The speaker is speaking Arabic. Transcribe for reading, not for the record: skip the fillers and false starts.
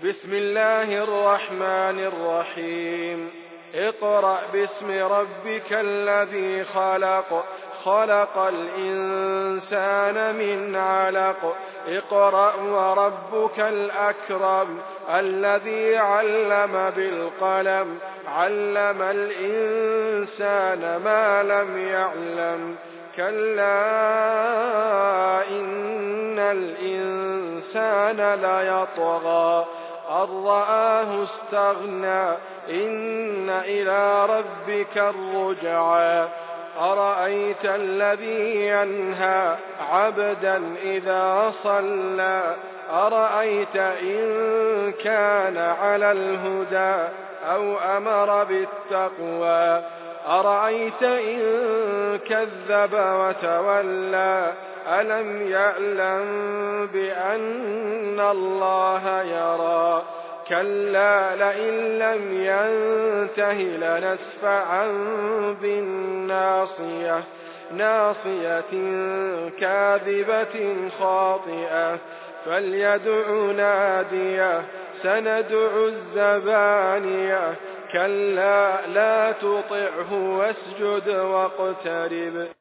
بسم الله الرحمن الرحيم. اقرأ باسم ربك الذي خلق، خلق الإنسان من علق. اقرأ وربك الأكرم الذي علم بالقلم، علم الإنسان ما لم يعلم. كلا إن الإنسان ليطغى أن رآه استغنى، إن إلى ربك الرجعى. أرأيت الذي ينهى عبدا إذا صلى، أرأيت إن كان على الهدى أو أمر بالتقوى، أرأيت إن كذب وتولى. ألم يعلم بأن الله يرى. كلا لئن لم ينته لنسفعا بالناصية، ناصية كاذبة خاطئة. فليدع ناديه، سندع الزبانية. كلا لا تطعه واسجد واقترب.